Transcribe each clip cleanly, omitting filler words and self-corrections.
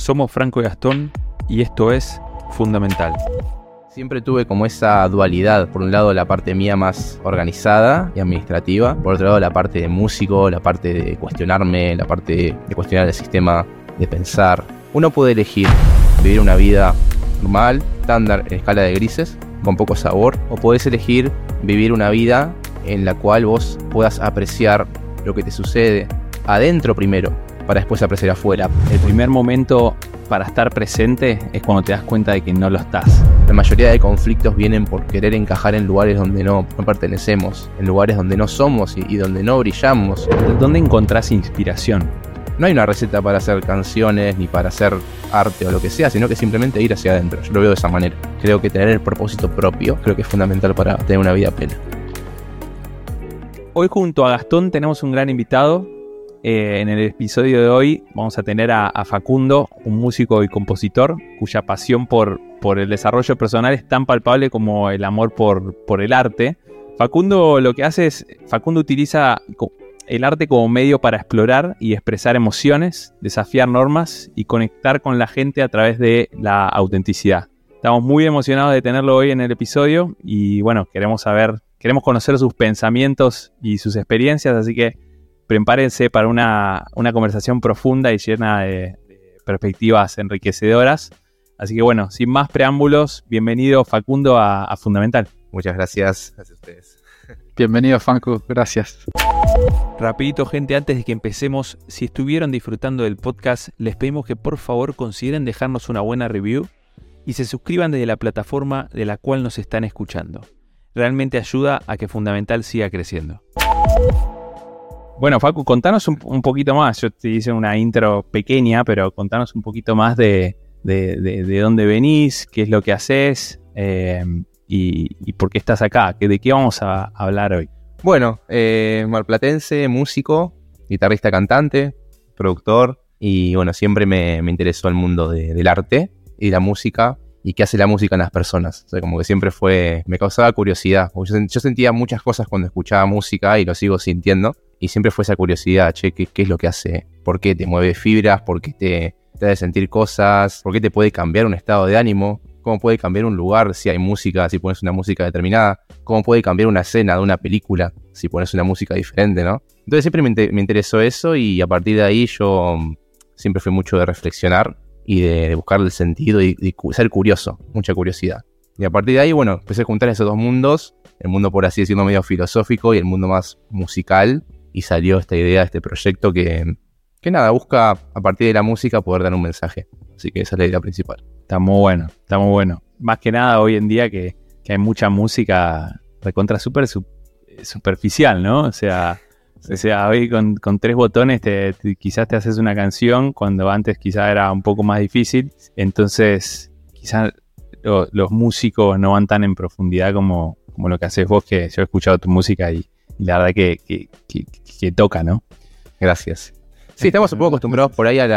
Somos Franco y Gastón y esto es Fundamental. Siempre tuve como esa dualidad, por un lado la parte mía más organizada y administrativa, por otro lado la parte de músico, la parte de cuestionarme, la parte de cuestionar el sistema de pensar. Uno puede elegir vivir una vida normal, estándar, en escala de grises, con poco sabor, o podés elegir vivir una vida en la cual vos puedas apreciar lo que te sucede adentro primero, para después apreciar afuera. El primer momento para estar presente es cuando te das cuenta de que no lo estás. La mayoría de conflictos vienen por querer encajar en lugares donde no pertenecemos, en lugares donde no somos y donde no brillamos. ¿Dónde encontrás inspiración? No hay una receta para hacer canciones ni para hacer arte o lo que sea, sino que simplemente ir hacia adentro. Yo lo veo de esa manera. Creo que tener el propósito propio creo que es fundamental para tener una vida plena. Hoy junto a Gastón tenemos un gran invitado. En el episodio de hoy vamos a tener a Facundo, un músico y compositor cuya pasión por el desarrollo personal es tan palpable como el amor por el arte. Facundo lo que hace es, Facundo utiliza el arte como medio para explorar y expresar emociones, desafiar normas y conectar con la gente a través de la autenticidad. Estamos muy emocionados de tenerlo hoy en el episodio y bueno, queremos conocer sus pensamientos y sus experiencias, así que prepárense para una conversación profunda y llena de perspectivas enriquecedoras. Así que bueno, sin más preámbulos, bienvenido Facundo a Fundamental. Muchas gracias a ustedes. Bienvenido Franco, gracias. Rapidito gente, antes de que empecemos, si estuvieron disfrutando del podcast, les pedimos que por favor consideren dejarnos una buena review y se suscriban desde la plataforma de la cual nos están escuchando. Realmente ayuda a que Fundamental siga creciendo. Bueno, Facu, contanos un poquito más. Yo te hice una intro pequeña, pero contanos un poquito más de dónde venís, qué es lo que haces y por qué estás acá. ¿De qué vamos a hablar hoy? Bueno, marplatense, músico, guitarrista, cantante, productor y bueno, siempre me interesó el mundo del arte y la música y qué hace la música en las personas. O sea, como que siempre me causaba curiosidad. Yo sentía muchas cosas cuando escuchaba música y lo sigo sintiendo. Y siempre fue esa curiosidad, ¿qué es lo que hace? ¿Por qué te mueve fibras? ¿Por qué te hace sentir cosas? ¿Por qué te puede cambiar un estado de ánimo? ¿Cómo puede cambiar un lugar si hay música, si pones una música determinada? ¿Cómo puede cambiar una escena de una película si pones una música diferente, ¿no? Entonces siempre me interesó eso y a partir de ahí yo siempre fui mucho de reflexionar y de buscar el sentido y ser curioso, mucha curiosidad. Y a partir de ahí, bueno, empecé a juntar esos dos mundos, el mundo por así decirlo medio filosófico y el mundo más musical. Y salió esta idea, este proyecto que nada, busca a partir de la música poder dar un mensaje. Así que esa es la idea principal. Está muy bueno. Más que nada hoy en día que hay mucha música recontra súper superficial, ¿no? O sea, hoy con 3 botones quizás te haces una canción cuando antes quizás era un poco más difícil. Entonces quizás los músicos no van tan en profundidad como lo que haces vos, que yo he escuchado tu música y la verdad que toca, ¿no? Gracias. Sí, estamos un poco acostumbrados por ahí a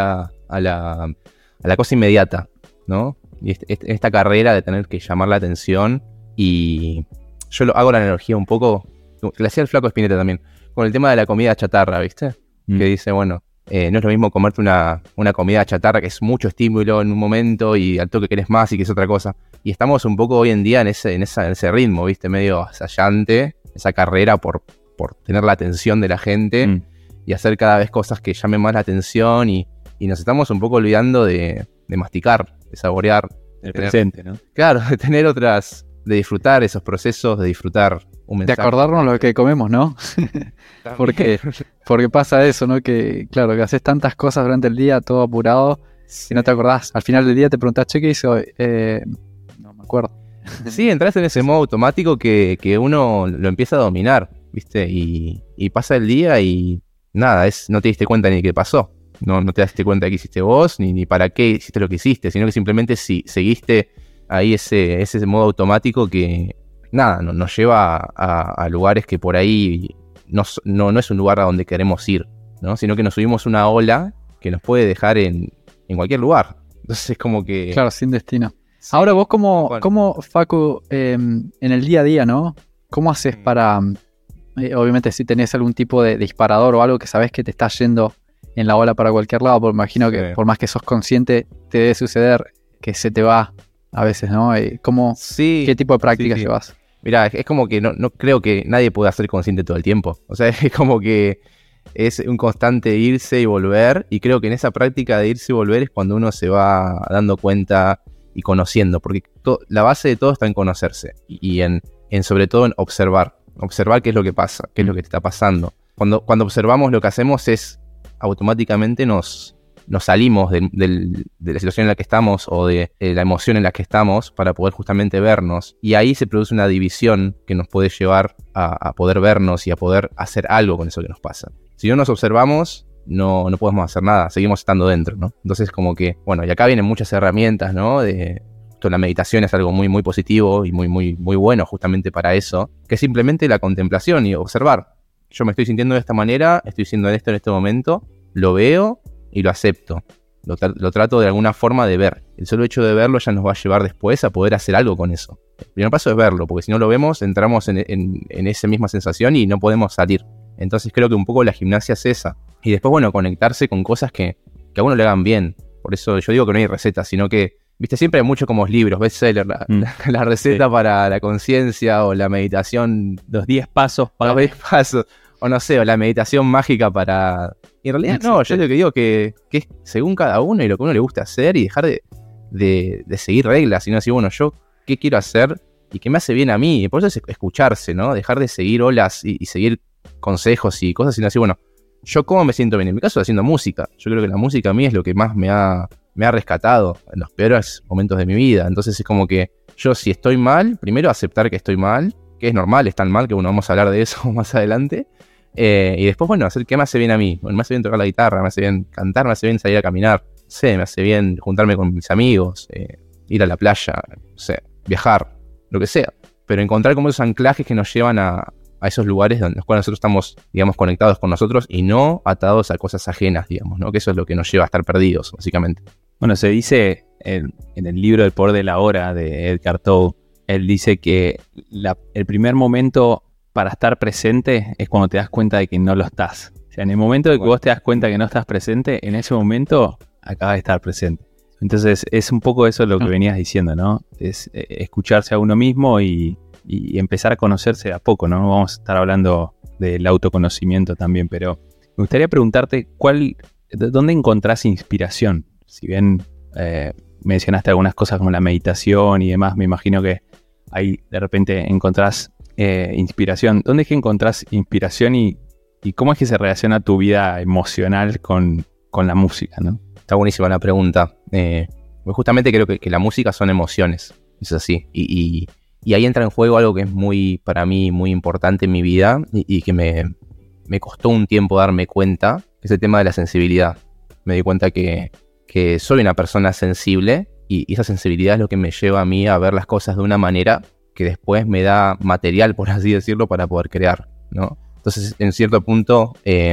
la cosa inmediata, ¿no? Y esta carrera de tener que llamar la atención y yo hago la analogía un poco, que le hacía el Flaco Spinetta también, con el tema de la comida chatarra, ¿viste? Que dice, bueno, no es lo mismo comerte una comida chatarra que es mucho estímulo en un momento y al toque querés más y que es otra cosa. Y estamos un poco hoy en día en ese ritmo, ¿viste? Medio asallante, esa carrera por tener la atención de la gente y hacer cada vez cosas que llamen más la atención y nos estamos un poco olvidando de masticar, de saborear. El presente, ¿no? Claro, de tener otras, de disfrutar esos procesos, de disfrutar un mensaje. De acordarnos lo que comemos, ¿no? porque pasa eso, ¿no? Que claro, que haces tantas cosas durante el día, todo apurado, y no te acordás. Al final del día te preguntás, che, ¿qué hice hoy? No me acuerdo. Sí, entras en ese modo automático que uno lo empieza a dominar, ¿viste? Y pasa el día y nada, no te diste cuenta ni qué pasó. No te diste cuenta de qué hiciste vos, ni para qué hiciste lo que hiciste, sino que simplemente seguiste ahí ese modo automático que, nada, nos lleva a lugares que por ahí no es un lugar a donde queremos ir, ¿no? Sino que nos subimos una ola que nos puede dejar en cualquier lugar. Entonces es como que... Claro, sin destino. Sí. Ahora vos como Facu, en el día a día, ¿no? ¿Cómo haces para, obviamente si tenés algún tipo de disparador o algo que sabés que te está yendo en la ola para cualquier lado, porque imagino que Sí. por más que sos consciente, te debe suceder que se te va a veces, ¿no? Sí. ¿Qué tipo de prácticas sí. llevas? Mirá, es como que no creo que nadie pueda ser consciente todo el tiempo. O sea, es como que es un constante irse y volver. Y creo que en esa práctica de irse y volver es cuando uno se va dando cuenta y conociendo. Porque la base de todo está en conocerse. Y en sobre todo en observar. Observar qué es lo que pasa, qué es lo que te está pasando. Cuando observamos, lo que hacemos es automáticamente nos salimos de la situación en la que estamos o de la emoción en la que estamos para poder justamente vernos. Y ahí se produce una división que nos puede llevar a poder vernos y a poder hacer algo con eso que nos pasa. Si no nos observamos, no podemos hacer nada, seguimos estando dentro, ¿no? Entonces como que, bueno, y acá vienen muchas herramientas, ¿no? La meditación es algo muy, muy positivo y muy, muy, muy bueno justamente para eso, que es simplemente la contemplación y observar. Yo me estoy sintiendo de esta manera, estoy sintiendo esto en este momento, lo veo y lo acepto. Lo trato de alguna forma de ver. El solo hecho de verlo ya nos va a llevar después a poder hacer algo con eso. El primer paso es verlo, porque si no lo vemos, entramos en esa misma sensación y no podemos salir. Entonces creo que un poco la gimnasia es esa. Y después, bueno, conectarse con cosas que a uno le hagan bien. Por eso yo digo que no hay receta, sino que, viste, siempre hay mucho como libros, bestseller, la receta para la conciencia o la meditación. Los 10 pasos para... Los 10 pasos. O no sé, o la meditación mágica para... Y en realidad no, yo lo que digo que es según cada uno y lo que a uno le gusta hacer y dejar de seguir reglas, sino decir, bueno, yo qué quiero hacer y qué me hace bien a mí. Y por eso es escucharse, ¿no? Dejar de seguir olas y seguir consejos y cosas, sino decir, bueno, yo cómo me siento bien. En mi caso, haciendo música. Yo creo que la música a mí es lo que más me ha rescatado en los peores momentos de mi vida. Entonces es como que yo, si estoy mal, primero aceptar que estoy mal, que es normal, es tan mal que bueno, vamos a hablar de eso más adelante. Y después, bueno, hacer qué me hace bien a mí. Bueno, me hace bien tocar la guitarra, me hace bien cantar, me hace bien salir a caminar. No sé, me hace bien juntarme con mis amigos, ir a la playa, no sé, viajar, lo que sea. Pero encontrar como esos anclajes que nos llevan a esos lugares en los cuales nosotros estamos, digamos, conectados con nosotros y no atados a cosas ajenas, digamos, ¿no? Que eso es lo que nos lleva a estar perdidos, básicamente. Bueno, se dice en el libro El poder de la hora de Edgar Tolle, él dice que el primer momento para estar presente es cuando te das cuenta de que no lo estás. O sea, en el momento de que vos te das cuenta que no estás presente, en ese momento acabas de estar presente. Entonces es un poco eso lo que venías diciendo, ¿no? Es escucharse a uno mismo y empezar a conocerse de a poco, ¿no? Vamos a estar hablando del autoconocimiento también, pero me gustaría preguntarte ¿dónde encontrás inspiración? Si bien mencionaste algunas cosas como la meditación y demás, me imagino que ahí de repente encontrás inspiración. ¿Dónde es que encontrás inspiración y cómo es que se relaciona tu vida emocional con la música, ¿no? Está buenísima la pregunta. Pues justamente creo que la música son emociones, es así. Y ahí entra en juego algo que es muy, para mí, muy importante en mi vida y que me costó un tiempo darme cuenta, que es el tema de la sensibilidad. Me di cuenta que soy una persona sensible y esa sensibilidad es lo que me lleva a mí a ver las cosas de una manera que después me da material, por así decirlo, para poder crear, ¿no? Entonces, en cierto punto,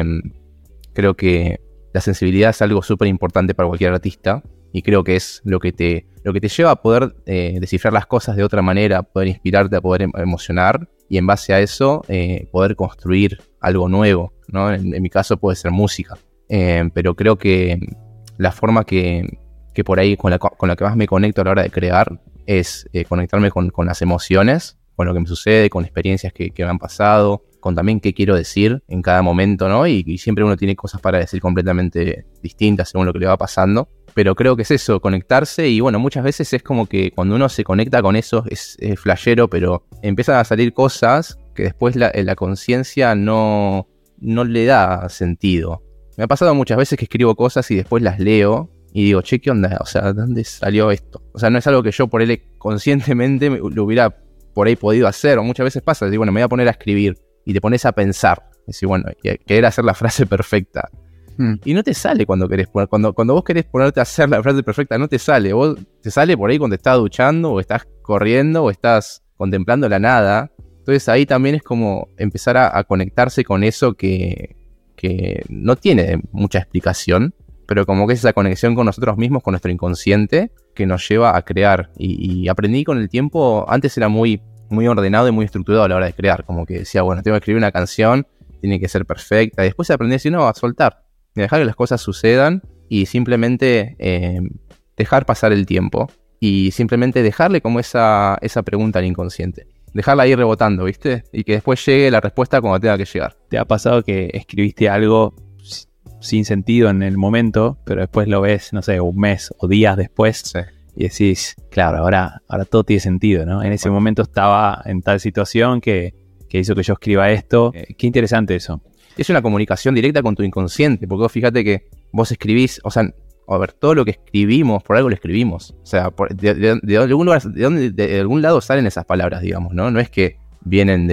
creo que la sensibilidad es algo súper importante para cualquier artista y creo que es lo que te lleva a poder descifrar las cosas de otra manera, poder inspirarte, a poder emocionar y en base a eso poder construir algo nuevo, ¿no? En mi caso puede ser música, pero creo que la forma que por ahí con la que más me conecto a la hora de crear es conectarme con las emociones, con lo que me sucede, con experiencias que me han pasado, con también qué quiero decir en cada momento, ¿no? Y siempre uno tiene cosas para decir completamente distintas según lo que le va pasando. Pero creo que es eso, conectarse y bueno, muchas veces es como que cuando uno se conecta con eso es flashero, pero empiezan a salir cosas que después la conciencia no le da sentido. Me ha pasado muchas veces que escribo cosas y después las leo y digo, che, ¿qué onda? O sea, ¿dónde salió esto? O sea, no es algo que yo por él conscientemente lo hubiera por ahí podido hacer, o muchas veces pasa, decir, bueno, me voy a poner a escribir y te pones a pensar, decir, bueno, querer hacer la frase perfecta. Y no te sale cuando querés poner, cuando vos querés ponerte a hacer la frase perfecta, no te sale. Vos te sale por ahí cuando estás duchando, o estás corriendo, o estás contemplando la nada. Entonces ahí también es como empezar a conectarse con eso que no tiene mucha explicación, pero como que es esa conexión con nosotros mismos, con nuestro inconsciente, que nos lleva a crear. Y aprendí con el tiempo, antes era muy, muy ordenado y muy estructurado a la hora de crear, como que decía, bueno, tengo que escribir una canción, tiene que ser perfecta. Y después aprendí a decir, no, a soltar. y dejar que las cosas sucedan y simplemente dejar pasar el tiempo y simplemente dejarle como esa pregunta al inconsciente. Dejarla ahí rebotando, ¿viste? Y que después llegue la respuesta cuando tenga que llegar. ¿Te ha pasado que escribiste algo sin sentido en el momento, pero después lo ves, no sé, un mes o días después? Sí. Y decís, claro, ahora todo tiene sentido, ¿no? En ese momento estaba en tal situación que hizo que yo escriba esto. Qué interesante eso. Es una comunicación directa con tu inconsciente, porque vos fíjate que vos escribís, o sea, a ver, todo lo que escribimos, por algo lo escribimos. O sea, de algún lado salen esas palabras, digamos, ¿no? No es que vienen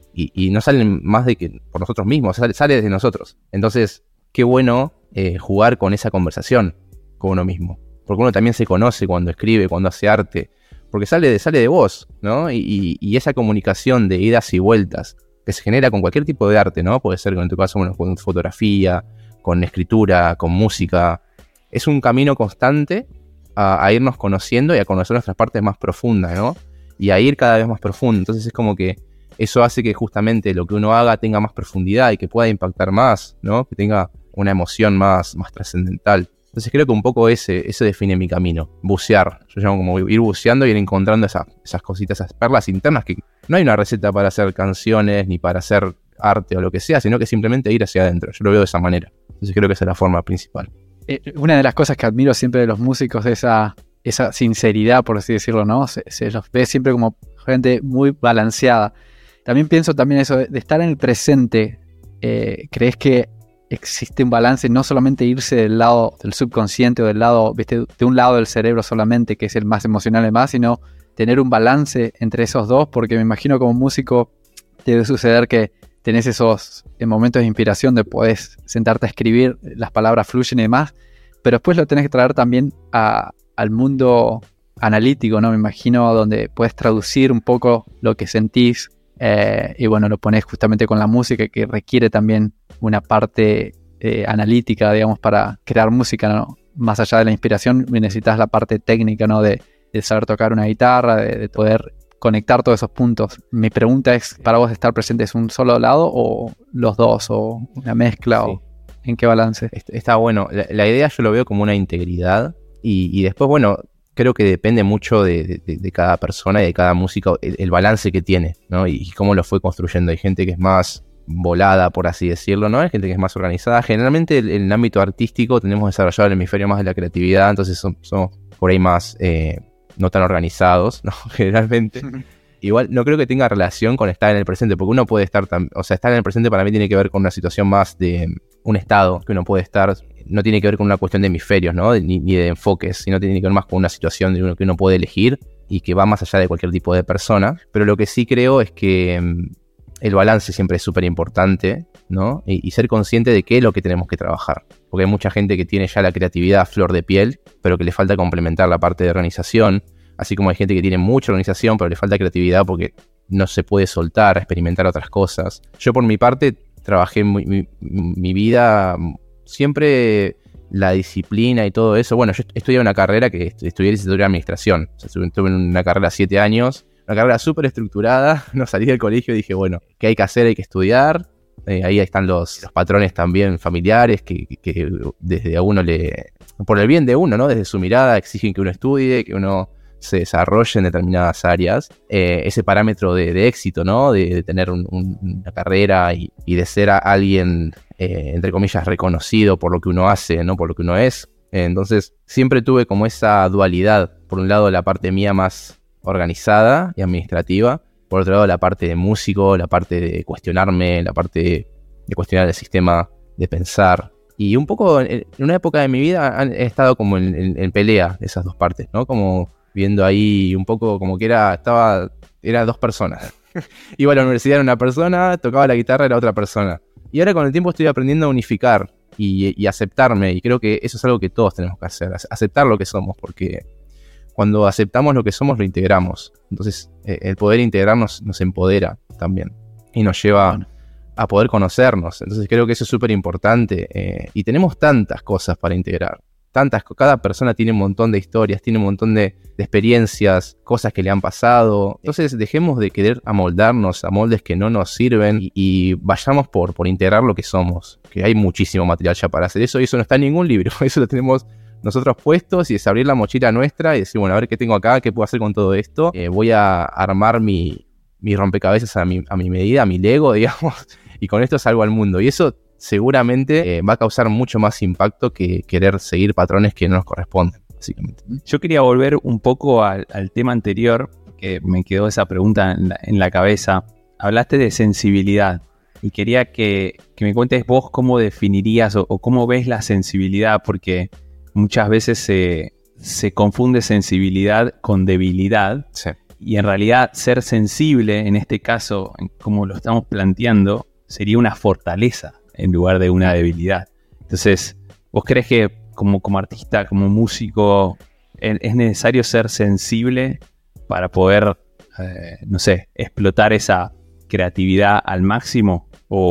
y no salen más de que por nosotros mismos, sale desde nosotros. Entonces, qué bueno jugar con esa conversación con uno mismo. Porque uno también se conoce cuando escribe, cuando hace arte. Porque sale de vos, ¿no? Y esa comunicación de idas y vueltas que se genera con cualquier tipo de arte, ¿no? Puede ser, en tu caso, bueno, con fotografía, con escritura, con música. Es un camino constante a irnos conociendo y a conocer nuestras partes más profundas, ¿no? Y a ir cada vez más profundo. Entonces es como que eso hace que justamente lo que uno haga tenga más profundidad y que pueda impactar más, ¿no? Que tenga una emoción más trascendental. Entonces creo que un poco ese define mi camino. Bucear. Yo llamo como ir buceando y ir encontrando esas cositas, esas perlas internas que no hay una receta para hacer canciones ni para hacer arte o lo que sea, sino que simplemente ir hacia adentro. Yo lo veo de esa manera. Entonces creo que esa es la forma principal. Una de las cosas que admiro siempre de los músicos es esa sinceridad, por así decirlo, ¿no? Se los ve siempre como gente muy balanceada. También pienso eso de estar en el presente. ¿Crees que existe un balance, no solamente irse del lado del subconsciente o del lado, ¿viste? De un lado del cerebro solamente, que es el más emocional más, sino tener un balance entre esos dos? Porque me imagino como músico debe suceder que tenés esos momentos de inspiración de podés sentarte a escribir, las palabras fluyen y demás, pero después lo tenés que traer también al mundo analítico, ¿no? Me imagino donde puedes traducir un poco lo que sentís y bueno, lo ponés justamente con la música que requiere también una parte analítica, digamos, para crear música, ¿no? Más allá de la inspiración necesitas la parte técnica, ¿no? De saber tocar una guitarra, de poder conectar todos esos puntos. Mi pregunta es, ¿para vos estar presente es un solo lado o los dos o una mezcla? Sí. ¿O en qué balance? Está bueno. La idea yo lo veo como una integridad y después, bueno, creo que depende mucho de cada persona y de cada músico el balance que tiene, ¿no? Y cómo lo fue construyendo. Hay gente que es más volada, por así decirlo, ¿no? Hay gente que es más organizada. Generalmente en el ámbito artístico tenemos desarrollado el hemisferio más de la creatividad, entonces somos por ahí más no tan organizados, ¿no? Generalmente. Igual no creo que tenga relación con estar en el presente, porque uno puede estar, o sea, estar en el presente para mí tiene que ver con una situación más de un estado que uno puede estar, no tiene que ver con una cuestión de hemisferios, ¿no? Ni de enfoques, sino tiene que ver más con una situación de que uno puede elegir y que va más allá de cualquier tipo de persona. Pero lo que sí creo es que el balance siempre es súper importante, ¿no? Y ser consciente de qué es lo que tenemos que trabajar. Porque hay mucha gente que tiene ya la creatividad a flor de piel, pero que le falta complementar la parte de organización. Así como hay gente que tiene mucha organización, pero le falta creatividad porque no se puede soltar, experimentar otras cosas. Yo por mi parte trabajé mi vida siempre la disciplina y todo eso. Bueno, yo estudié una carrera que estudié licenciatura de administración. O sea, estuve en una carrera 7 años, una carrera súper estructurada. No salí del colegio y dije, bueno, ¿qué hay que hacer? Hay que estudiar. Ahí están los patrones también familiares que desde a uno por el bien de uno, ¿no? Desde su mirada exigen que uno estudie, que uno se desarrolle en determinadas áreas. Ese parámetro de éxito, ¿no? De tener una carrera y de ser alguien, entre comillas, reconocido por lo que uno hace, no por lo que uno es. Entonces siempre tuve como esa dualidad. Por un lado la parte mía más organizada y administrativa. Por otro lado la parte de músico, la parte de cuestionarme, la parte de cuestionar el sistema de pensar. Y un poco en una época de mi vida he estado como en pelea esas dos partes, ¿no? Como viendo ahí un poco como que era dos personas. Iba a la universidad era una persona, tocaba la guitarra era otra persona. Y ahora con el tiempo estoy aprendiendo a unificar y aceptarme. Y creo que eso es algo que todos tenemos que hacer. Aceptar lo que somos, porque cuando aceptamos lo que somos, lo integramos. Entonces, el poder integrarnos nos empodera también. Y nos lleva a poder conocernos. Entonces, creo que eso es súper importante. Y tenemos tantas cosas para integrar. cada persona tiene un montón de historias, tiene un montón de experiencias, cosas que le han pasado. Entonces dejemos de querer amoldarnos a moldes que no nos sirven y vayamos por integrar lo que somos, que hay muchísimo material ya para hacer eso y eso no está en ningún libro, eso lo tenemos nosotros puestos y es abrir la mochila nuestra y decir, bueno, a ver qué tengo acá, qué puedo hacer con todo esto. Voy a armar mi rompecabezas a mi medida, a mi Lego, digamos, y con esto salgo al mundo. Y eso seguramente va a causar mucho más impacto que querer seguir patrones que no nos corresponden, básicamente. Yo quería volver un poco al tema anterior, que me quedó esa pregunta en la cabeza. Hablaste de sensibilidad y quería que me cuentes vos cómo definirías o cómo ves la sensibilidad, porque muchas veces se confunde sensibilidad con debilidad. Sí. Y en realidad ser sensible, en este caso, como lo estamos planteando, sería una fortaleza en lugar de una debilidad. Entonces, ¿vos crees que como artista, como músico, es necesario ser sensible para poder, no sé, explotar esa creatividad al máximo?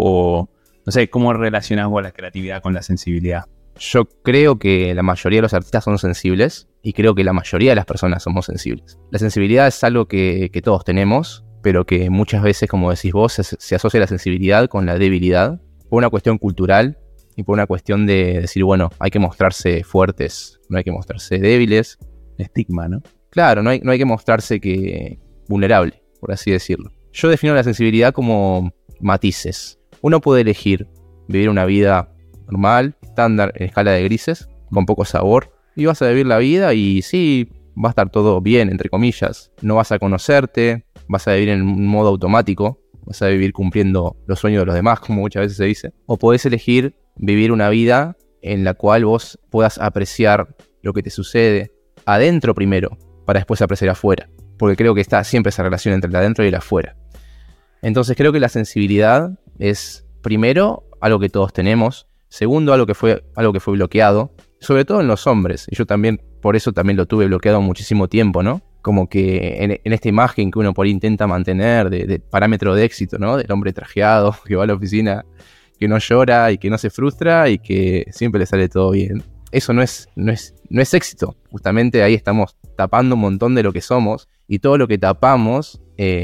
O no sé, ¿cómo relacionás vos la creatividad con la sensibilidad? Yo creo que la mayoría de los artistas son sensibles y creo que la mayoría de las personas somos sensibles. La sensibilidad es algo que todos tenemos, pero que muchas veces, como decís vos, se asocia la sensibilidad con la debilidad por una cuestión cultural y por una cuestión de decir, bueno, hay que mostrarse fuertes, no hay que mostrarse débiles. Estigma, ¿no? Claro, no hay que mostrarse vulnerable, por así decirlo. Yo defino la sensibilidad como matices. Uno puede elegir vivir una vida normal, estándar, en escala de grises, con poco sabor, y vas a vivir la vida y sí, va a estar todo bien, entre comillas. No vas a conocerte, vas a vivir en un modo automático, vas a vivir cumpliendo los sueños de los demás, como muchas veces se dice. O podés elegir vivir una vida en la cual vos puedas apreciar lo que te sucede adentro primero, para después apreciar afuera. Porque creo que está siempre esa relación entre el adentro y el afuera. Entonces creo que la sensibilidad es, primero, algo que todos tenemos. Segundo, algo que fue bloqueado, sobre todo en los hombres. Y yo también, por eso también lo tuve bloqueado muchísimo tiempo, ¿no? Como que en esta imagen que uno por ahí intenta mantener de parámetro de éxito, ¿no? Del hombre trajeado que va a la oficina, que no llora y que no se frustra y que siempre le sale todo bien. Eso no es éxito. Justamente ahí estamos tapando un montón de lo que somos y todo lo que tapamos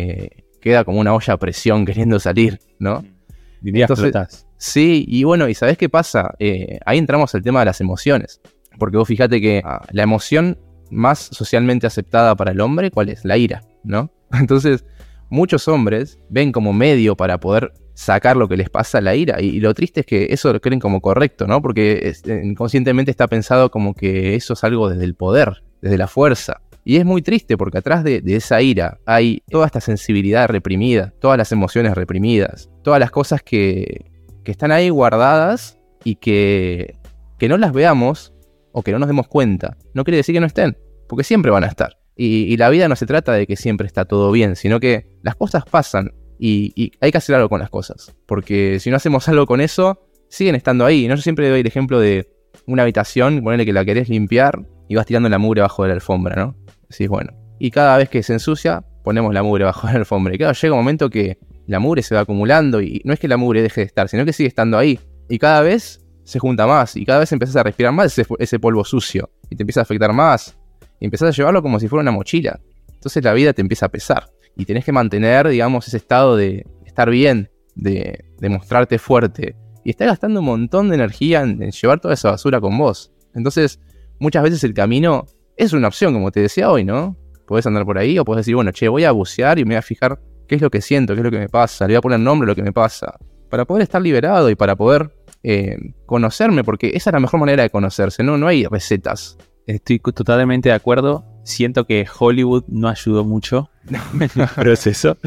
queda como una olla a presión queriendo salir, ¿no? Entonces, sí, y bueno, ¿y sabés qué pasa? Ahí entramos al tema de las emociones. Porque vos fíjate que la emoción más socialmente aceptada para el hombre, ¿cuál es? La ira, ¿no? Entonces, muchos hombres ven como medio para poder sacar lo que les pasa la ira. Y lo triste es que eso lo creen como correcto, ¿no? Porque inconscientemente está pensado como que eso es algo desde el poder, desde la fuerza. Y es muy triste porque atrás de esa ira hay toda esta sensibilidad reprimida, todas las emociones reprimidas, todas las cosas que están ahí guardadas y que no las veamos o que no nos demos cuenta. No quiere decir que no estén, porque siempre van a estar. Y la vida no se trata de que siempre está todo bien, sino que las cosas pasan y hay que hacer algo con las cosas. Porque si no hacemos algo con eso, siguen estando ahí. ¿No? Yo siempre doy el ejemplo de una habitación, ponele que la querés limpiar y vas tirando la mugre bajo de la alfombra, ¿no? Decís, bueno, y cada vez que se ensucia, ponemos la mugre bajo de la alfombra. Y claro, llega un momento que la mugre se va acumulando y no es que la mugre deje de estar, sino que sigue estando ahí. Y cada vez se junta más y cada vez empezás a respirar más ese polvo sucio y te empieza a afectar más. Y empezás a llevarlo como si fuera una mochila. Entonces la vida te empieza a pesar. Y tenés que mantener, digamos, ese estado de estar bien, de mostrarte fuerte. Y estás gastando un montón de energía en llevar toda esa basura con vos. Entonces, muchas veces el camino es una opción, como te decía hoy, ¿no? Podés andar por ahí o podés decir, bueno, voy a bucear y me voy a fijar qué es lo que siento, qué es lo que me pasa. Le voy a poner nombre a lo que me pasa. Para poder estar liberado y para poder conocerme, porque esa es la mejor manera de conocerse, ¿no? No hay recetas. Estoy totalmente de acuerdo. Siento que Hollywood no ayudó mucho en el proceso.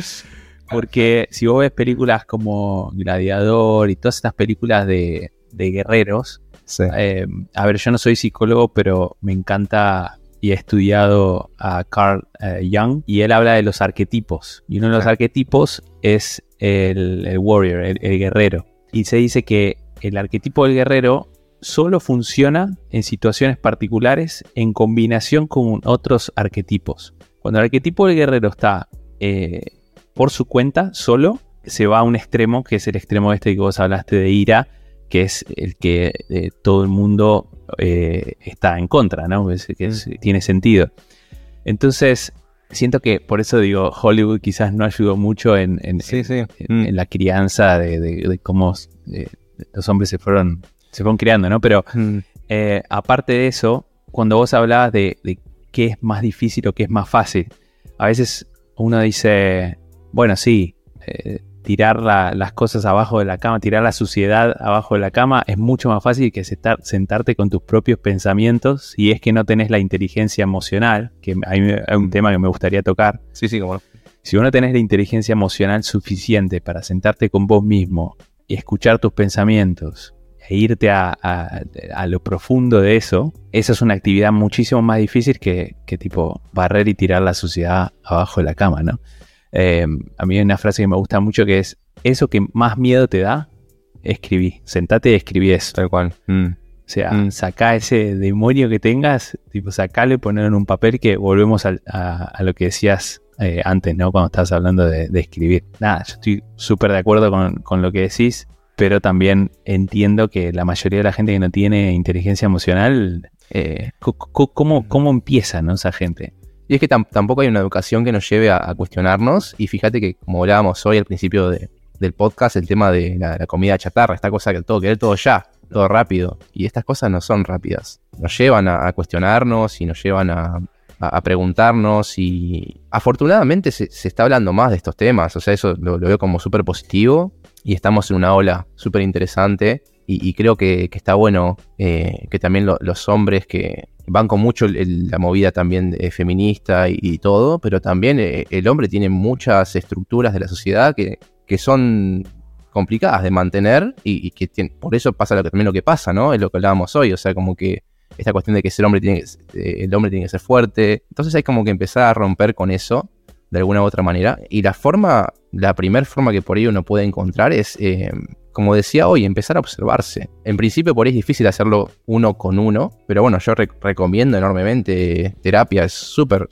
Porque si vos ves películas como Gladiador y todas estas películas de guerreros, Sí. A ver, yo no soy psicólogo, pero me encanta y he estudiado a Carl Jung y él habla de los arquetipos. Y uno de los arquetipos es el warrior, el guerrero. Y se dice que el arquetipo del guerrero solo funciona en situaciones particulares en combinación con otros arquetipos. Cuando el arquetipo del guerrero está por su cuenta, solo, se va a un extremo, que es el extremo este que vos hablaste de ira, que es el que todo el mundo está en contra, ¿no? Tiene sentido. Entonces, siento que por eso digo, Hollywood quizás no ayudó mucho en la crianza de cómo los hombres se fueron criando, ¿no? Pero aparte de eso, cuando vos hablabas de qué es más difícil o qué es más fácil, a veces uno dice, bueno, sí, tirar las cosas abajo de la cama, tirar la suciedad abajo de la cama es mucho más fácil que sentarte con tus propios pensamientos si es que no tenés la inteligencia emocional, que hay un tema que me gustaría tocar. Sí, cómo no. Si vos no tenés la inteligencia emocional suficiente para sentarte con vos mismo y escuchar tus pensamientos e irte a lo profundo de eso, esa es una actividad muchísimo más difícil que tipo barrer y tirar la suciedad abajo de la cama, ¿no? A mí hay una frase que me gusta mucho que es: eso que más miedo te da, escribí. Sentate y escribí eso. Tal cual. O sea, sacá ese demonio que tengas, tipo sacalo y ponelo en un papel, que volvemos a lo que decías antes, ¿no? Cuando estabas hablando de escribir. Nada, yo estoy súper de acuerdo con lo que decís, pero también entiendo que la mayoría de la gente que no tiene inteligencia emocional, ¿cómo empieza, ¿no? Esa gente. Y es que tampoco hay una educación que nos lleve a cuestionarnos. Y fíjate que, como hablábamos hoy al principio del podcast, el tema de la comida chatarra, esta cosa que querer todo ya, todo rápido. Y estas cosas no son rápidas. Nos llevan a cuestionarnos y nos llevan a preguntarnos. Y afortunadamente se está hablando más de estos temas. O sea, eso lo veo como súper positivo. Y estamos en una ola súper interesante. Y creo que está bueno que también los hombres que banco mucho la movida también feminista y todo, pero también el hombre tiene muchas estructuras de la sociedad que son complicadas de mantener y que por eso pasa también lo que pasa, ¿no? Es lo que hablábamos hoy, o sea, como que esta cuestión de que el hombre tiene que ser fuerte. Entonces hay como que empezar a romper con eso de alguna u otra manera. Y la primera forma que por ahí uno puede encontrar es, como decía hoy, empezar a observarse. En principio por ahí es difícil hacerlo uno con uno, pero bueno, yo recomiendo enormemente terapia. Es súper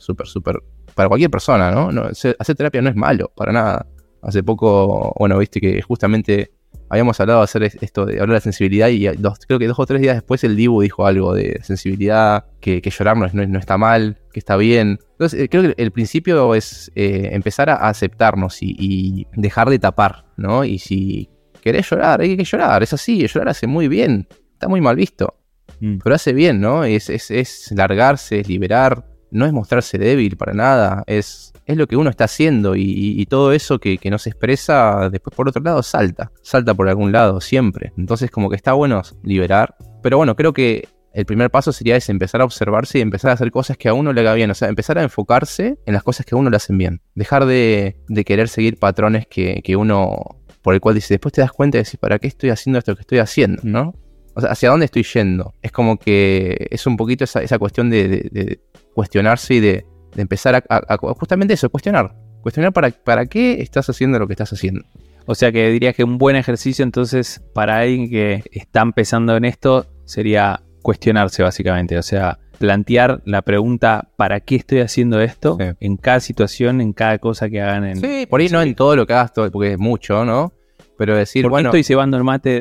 para cualquier persona, ¿no? Hacer terapia no es malo, para nada. Hace poco, bueno, viste que justamente habíamos hablado de hacer esto, de hablar de sensibilidad, y creo que 2 o 3 días después el Dibu dijo algo de sensibilidad, que llorar no está mal, que está bien. Entonces creo que el principio es empezar a aceptarnos y dejar de tapar, ¿no? Y si querés llorar, hay que llorar, es así, llorar hace muy bien, está muy mal visto, pero hace bien, ¿no? Es largarse, es liberar, no es mostrarse débil para nada, es lo que uno está haciendo, y todo eso que no se expresa, después por otro lado salta por algún lado, siempre. Entonces como que está bueno liberar, pero bueno, creo que el primer paso sería empezar a observarse y empezar a hacer cosas que a uno le haga bien, o sea, empezar a enfocarse en las cosas que a uno le hacen bien, dejar de querer seguir patrones que uno, por el cual dice, después te das cuenta y decís, ¿para qué estoy haciendo esto que estoy haciendo, no? O sea, ¿hacia dónde estoy yendo? Es como que es un poquito esa cuestión de cuestionarse y de empezar a justamente eso, cuestionar para qué estás haciendo lo que estás haciendo. O sea que dirías que un buen ejercicio entonces para alguien que está empezando en esto sería cuestionarse básicamente, o sea, plantear la pregunta ¿para qué estoy haciendo esto? Sí. En cada situación, en cada cosa que hagan. Sí, por ahí no en todo lo que hagas, porque es mucho, ¿no? Pero decir, ¿por qué estoy cebando el mate?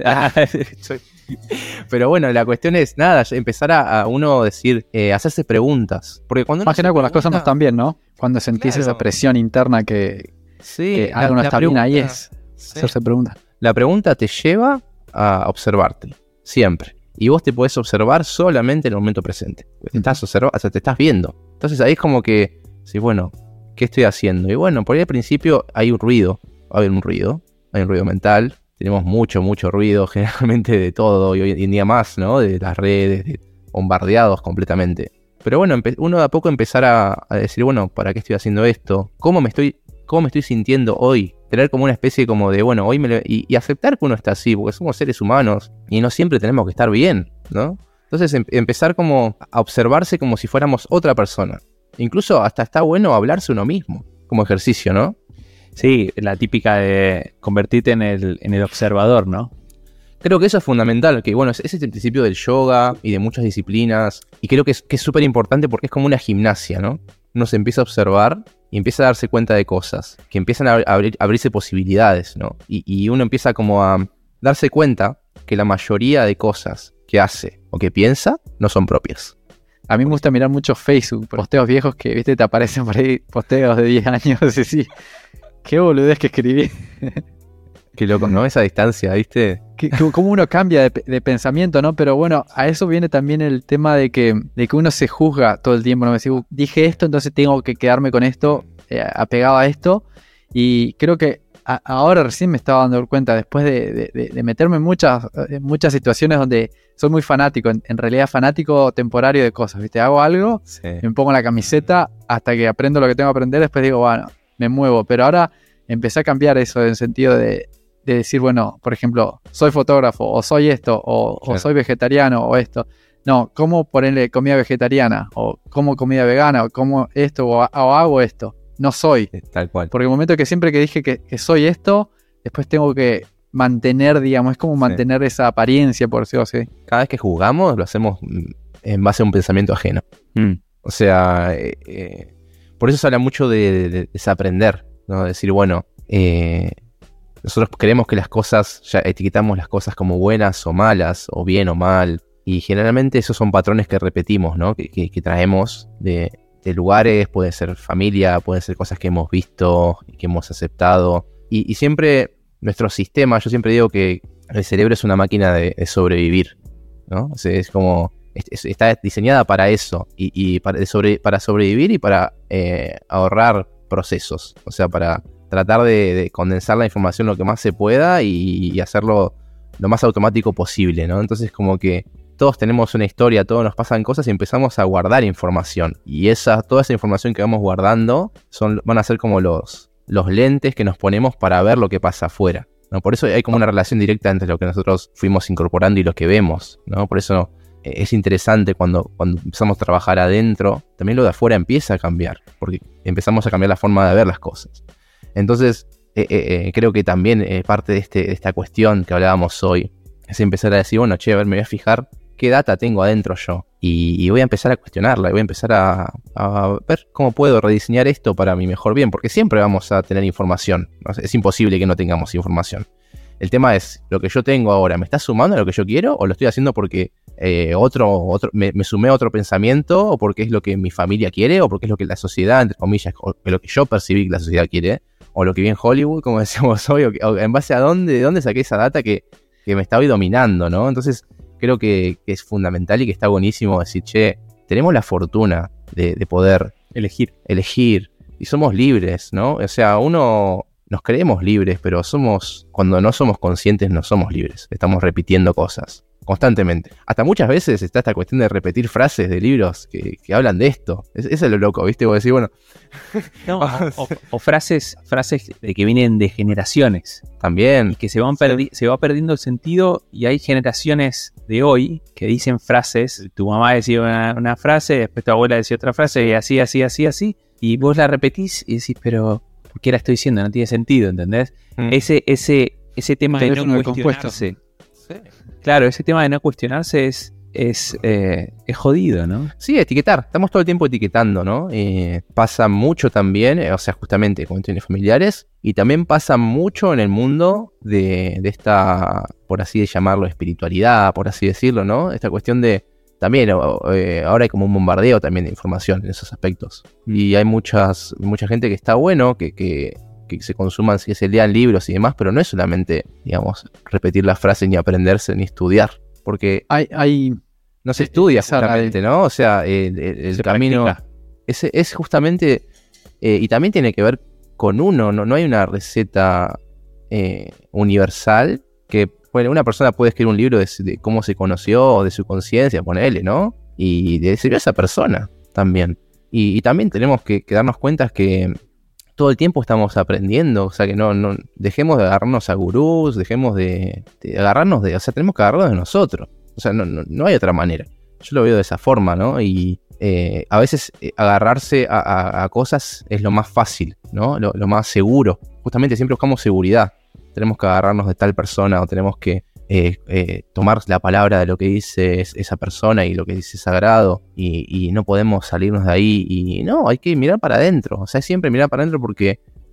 Pero bueno, la cuestión es, nada, empezar a uno decir, hacerse preguntas. Porque cuando más que nada, cuando las cosas no están bien, ¿no? Cuando sentís esa presión interna que algo no está bien, ahí es hacerse preguntas. La pregunta te lleva a observarte, siempre. Y vos te podés observar solamente en el momento presente. Te estás viendo. Entonces ahí es como que, sí, bueno, ¿qué estoy haciendo? Y bueno, por ahí al principio hay un ruido. Va a haber un ruido. Hay un ruido mental. Tenemos mucho ruido, generalmente de todo. Y hoy en día más, ¿no? De las redes, bombardeados completamente. Pero bueno, uno de a poco empezar a decir, bueno, ¿para qué estoy haciendo esto? ¿Cómo me estoy sintiendo hoy? Tener como una especie como de, bueno, hoy y aceptar que uno está así, porque somos seres humanos y no siempre tenemos que estar bien, ¿no? Entonces empezar como a observarse como si fuéramos otra persona. Incluso hasta está bueno hablarse uno mismo, como ejercicio, ¿no? Sí, la típica de convertirte en el observador, ¿no? Creo que eso es fundamental, que bueno, ese es el principio del yoga y de muchas disciplinas, y creo que es súper importante porque es como una gimnasia, ¿no? Uno se empieza a observar y empieza a darse cuenta de cosas, que empiezan a abrirse posibilidades, ¿no? Y uno empieza como a darse cuenta que la mayoría de cosas que hace o que piensa no son propias. A mí me gusta mirar mucho Facebook, posteos viejos que, viste, te aparecen por ahí, posteos de 10 años, y sí, qué boludez que escribí. Qué loco, ¿no? Esa distancia, ¿viste? Cómo uno cambia de pensamiento, ¿no? Pero bueno, a eso viene también el tema de que uno se juzga todo el tiempo, ¿no? Me dice, dije esto, entonces tengo que quedarme con esto, apegado a esto. Y creo que ahora recién me estaba dando cuenta, después de meterme en muchas situaciones donde soy muy fanático, en realidad fanático temporario de cosas, ¿viste? Hago algo, Sí. me pongo la camiseta hasta que aprendo lo que tengo que aprender, después digo, bueno, me muevo. Pero ahora empecé a cambiar eso en el sentido de decir, bueno, por ejemplo, soy fotógrafo, o soy esto, o Claro. soy vegetariano, o esto. No, ¿cómo ponerle comida vegetariana? O como comida vegana, o como esto, o hago esto. No soy. Tal cual. Porque el momento que siempre que dije que soy esto, después tengo que mantener, digamos, es como mantener esa apariencia, por decirlo así. Cada vez que jugamos lo hacemos en base a un pensamiento ajeno. O sea, por eso se habla mucho de desaprender, ¿no? Decir, bueno, nosotros creemos que las cosas, ya etiquetamos las cosas como buenas o malas, o bien o mal, y generalmente esos son patrones que repetimos, ¿no? Que traemos de lugares, puede ser familia, pueden ser cosas que hemos visto, que hemos aceptado, y siempre nuestro sistema, yo siempre digo que el cerebro es una máquina de sobrevivir, ¿no? O sea, es como, está diseñada para eso, y para sobrevivir y para ahorrar procesos, o sea, para tratar de condensar la información lo que más se pueda y hacerlo lo más automático posible, ¿no? Entonces como que todos tenemos una historia, todos nos pasan cosas y empezamos a guardar información. Y toda esa información que vamos guardando van a ser como los lentes que nos ponemos para ver lo que pasa afuera, ¿no? Por eso hay como una relación directa entre lo que nosotros fuimos incorporando y lo que vemos, ¿no? Por eso es interesante cuando empezamos a trabajar adentro, también lo de afuera empieza a cambiar, porque empezamos a cambiar la forma de ver las cosas. Entonces, creo que también parte de esta cuestión que hablábamos hoy es empezar a decir, bueno, che, a ver, me voy a fijar qué data tengo adentro yo. Y voy a empezar a cuestionarla, y voy a empezar a ver cómo puedo rediseñar esto para mi mejor bien, porque siempre vamos a tener información. ¿No? Es imposible que no tengamos información. El tema es, lo que yo tengo ahora, ¿me está sumando a lo que yo quiero? ¿O lo estoy haciendo porque me sumé a otro pensamiento? ¿O porque es lo que mi familia quiere? ¿O porque es lo que la sociedad, entre comillas, o lo que yo percibí que la sociedad quiere? ¿O lo que vi en Hollywood, como decíamos hoy? ¿O en base a de dónde saqué esa data que me está hoy dominando, ¿no? Entonces, creo que es fundamental y que está buenísimo decir, che, tenemos la fortuna de poder elegir, y somos libres, ¿no? O sea, nos creemos libres, pero cuando no somos conscientes no somos libres, estamos repitiendo cosas constantemente. Hasta muchas veces está esta cuestión de repetir frases de libros que hablan de esto. Eso es lo loco, ¿viste? Vos decís, bueno... No, o frases de que vienen de generaciones. También. Y que se va perdiendo el sentido, y hay generaciones de hoy que dicen frases. Tu mamá decía una frase, después tu abuela decía otra frase, y así, y vos la repetís y decís, pero ¿por qué la estoy diciendo? No tiene sentido, ¿entendés? Ese tema de no cuestionarse. Sí. Claro, ese tema de no cuestionarse es jodido, ¿no? Sí, etiquetar. Estamos todo el tiempo etiquetando, ¿no? Pasa mucho también, o sea, justamente con cuestiones familiares, y también pasa mucho en el mundo de esta, por así llamarlo, espiritualidad, por así decirlo, ¿no? Esta cuestión de, también, ahora hay como un bombardeo también de información en esos aspectos. Y hay mucha gente que está bueno, que se consuman, que se lean libros y demás, pero no es solamente, digamos, repetir las frases, ni aprenderse, ni estudiar, porque no se estudia justamente, ¿no? O sea, el camino es justamente, y también tiene que ver con uno, no hay una receta universal que, bueno, una persona puede escribir un libro de cómo se conoció, o de su conciencia, ponele, ¿no? Y de servir a esa persona también. Y también tenemos que darnos cuenta que todo el tiempo estamos aprendiendo, o sea, que no dejemos de agarrarnos a gurús, dejemos de agarrarnos o sea, tenemos que agarrarnos de nosotros, o sea, no hay otra manera. Yo lo veo de esa forma, ¿no? Y a veces agarrarse a cosas es lo más fácil, ¿no? Lo más seguro. Justamente siempre buscamos seguridad. Tenemos que agarrarnos de tal persona, o tenemos que tomar la palabra de lo que dice esa persona y lo que dice sagrado, y no podemos salirnos de ahí, y no, hay que mirar para adentro, o sea, siempre mirar para adentro, porque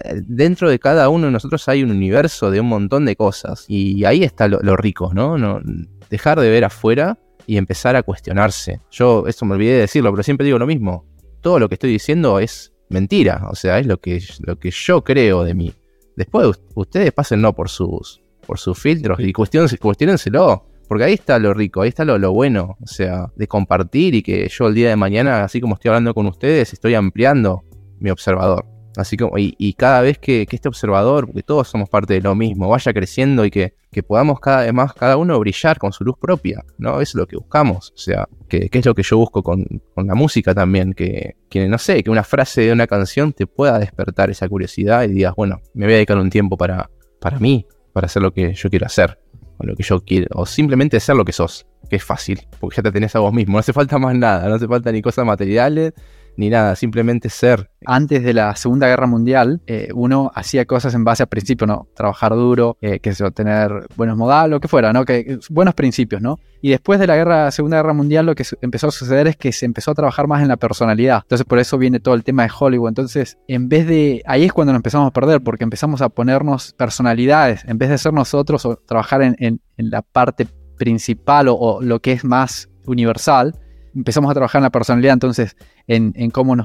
dentro de cada uno de nosotros hay un universo de un montón de cosas. Y ahí está lo rico, ¿no? Dejar de ver afuera y empezar a cuestionarse. Yo, esto me olvidé de decirlo, pero siempre digo lo mismo. Todo lo que estoy diciendo es mentira. O sea, es lo que yo creo de mí. Después ustedes pásenlo por sus filtros y cuestiónenselo. Porque ahí está lo rico, ahí está lo bueno. O sea, de compartir y que yo el día de mañana, así como estoy hablando con ustedes, estoy ampliando mi observador. Así como, y cada vez que este observador, porque todos somos parte de lo mismo, vaya creciendo y que podamos cada vez más, cada uno brillar con su luz propia, ¿no? Eso es lo que buscamos. O sea, que es lo que yo busco con la música también, que no sé, que una frase de una canción te pueda despertar esa curiosidad y digas, bueno, me voy a dedicar un tiempo para mí, para hacer lo que yo quiero hacer, o lo que yo quiero, o simplemente ser lo que sos, que es fácil, porque ya te tenés a vos mismo, no hace falta más nada, no hace falta ni cosas materiales, ni nada, simplemente ser. Antes de la Segunda Guerra Mundial, uno hacía cosas en base a principios, ¿no? Trabajar duro, tener buenos modales, lo que fuera, ¿no? Buenos principios, ¿no? Y después de la Segunda Guerra Mundial, lo que empezó a suceder es que se empezó a trabajar más en la personalidad. Entonces, por eso viene todo el tema de Hollywood. Entonces, ahí es cuando nos empezamos a perder, porque empezamos a ponernos personalidades, en vez de ser nosotros o trabajar en la parte principal o lo que es más universal, empezamos a trabajar en la personalidad, entonces en cómo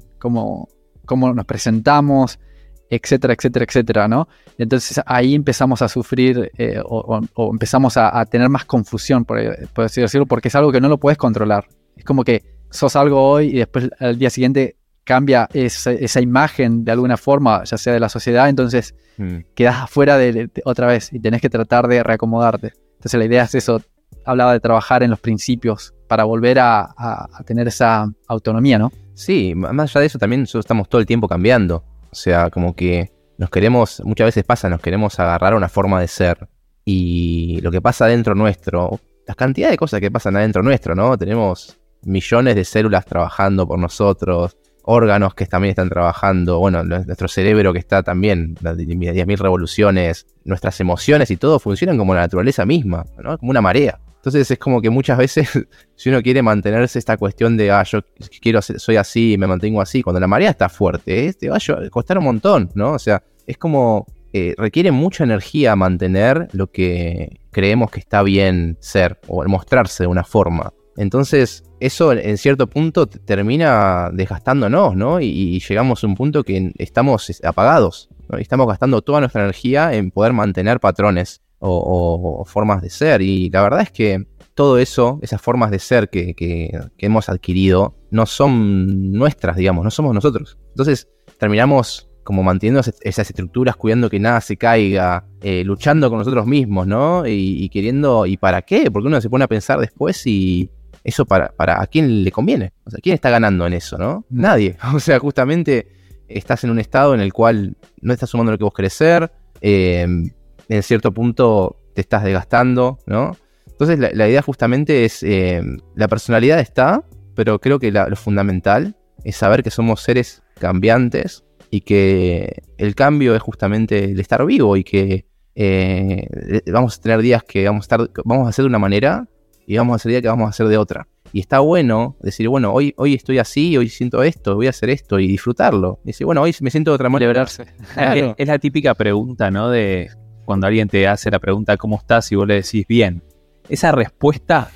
nos presentamos, etcétera, etcétera, etcétera, ¿no? Entonces ahí empezamos a sufrir o empezamos a tener más confusión, por así decirlo, porque es algo que no lo puedes controlar. Es como que sos algo hoy y después al día siguiente cambia esa imagen de alguna forma, ya sea de la sociedad, entonces quedás afuera de otra vez y tenés que tratar de reacomodarte. Entonces la idea es eso, hablaba de trabajar en los principios para volver a tener esa autonomía, ¿no? Sí, más allá de eso también nosotros estamos todo el tiempo cambiando. O sea, como que muchas veces nos queremos agarrar a una forma de ser. Y lo que pasa adentro nuestro, la cantidad de cosas que pasan adentro nuestro, ¿no? Tenemos millones de células trabajando por nosotros, órganos que también están trabajando, bueno, nuestro cerebro que está también, las 10.000 revoluciones, nuestras emociones y todo funcionan como la naturaleza misma, ¿no? Como una marea. Entonces es como que muchas veces, si uno quiere mantenerse esta cuestión de, yo soy así y me mantengo así, cuando la marea está fuerte, te va a costar un montón, ¿no? O sea, es como, requiere mucha energía mantener lo que creemos que está bien ser, o mostrarse de una forma. Entonces, eso en cierto punto termina desgastándonos, ¿no? Y llegamos a un punto que estamos apagados, ¿no? Y estamos gastando toda nuestra energía en poder mantener patrones o formas de ser. Y la verdad es que todo eso, esas formas de ser que hemos adquirido, no son nuestras, digamos, no somos nosotros. Entonces, terminamos como manteniendo esas estructuras, cuidando que nada se caiga, luchando con nosotros mismos, ¿no? Y queriendo, ¿y para qué? Porque uno se pone a pensar después y eso para ¿a quién le conviene? O sea, ¿quién está ganando en eso, no? Nadie. O sea, justamente estás en un estado en el cual no estás sumando lo que vos querés ser, en cierto punto te estás desgastando, ¿no? Entonces la idea justamente es, la personalidad está, pero creo que lo fundamental es saber que somos seres cambiantes y que el cambio es justamente el estar vivo y que vamos a tener días que vamos a hacer de una manera y vamos a hacer días que vamos a hacer de otra. Y está bueno decir, bueno, hoy estoy así, hoy siento esto, voy a hacer esto y disfrutarlo. Y decir, bueno, hoy me siento de otra manera. Celebrarse. Claro. Es la típica pregunta, ¿no? De cuando alguien te hace la pregunta ¿cómo estás? Y vos le decís bien. Esa respuesta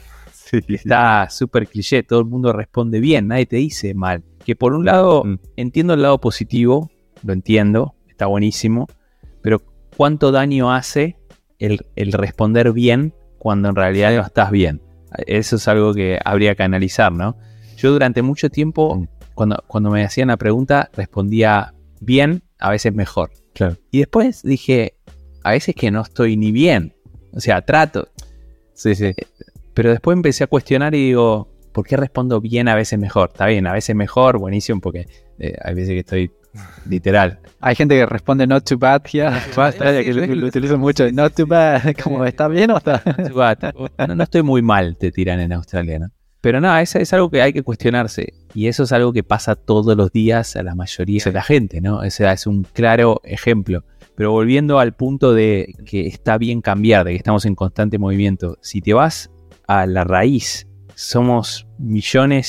está súper cliché, todo el mundo responde bien, nadie te dice mal. Que por un lado, entiendo el lado positivo, lo entiendo, está buenísimo, pero ¿cuánto daño hace el responder bien cuando en realidad no estás bien? Eso es algo que habría que analizar, ¿no? Yo durante mucho tiempo, cuando me hacían la pregunta, respondía bien, a veces mejor. Claro. Y después dije, a veces que no estoy ni bien. O sea, trato. Sí, sí. Pero después empecé a cuestionar y digo, ¿por qué respondo bien a veces mejor? Está bien, a veces mejor, buenísimo, porque hay veces que estoy literal. Hay gente que responde not too bad here, que lo utilizo mucho, not too bad, como ¿está bien o está? No estoy muy mal, te tiran en Australia, ¿no? Pero no, es algo que hay que cuestionarse. Y eso es algo que pasa todos los días a la mayoría de la gente, ¿no? O sea, es un claro ejemplo. Pero volviendo al punto de que está bien cambiar, de que estamos en constante movimiento, si te vas a la raíz, somos millones y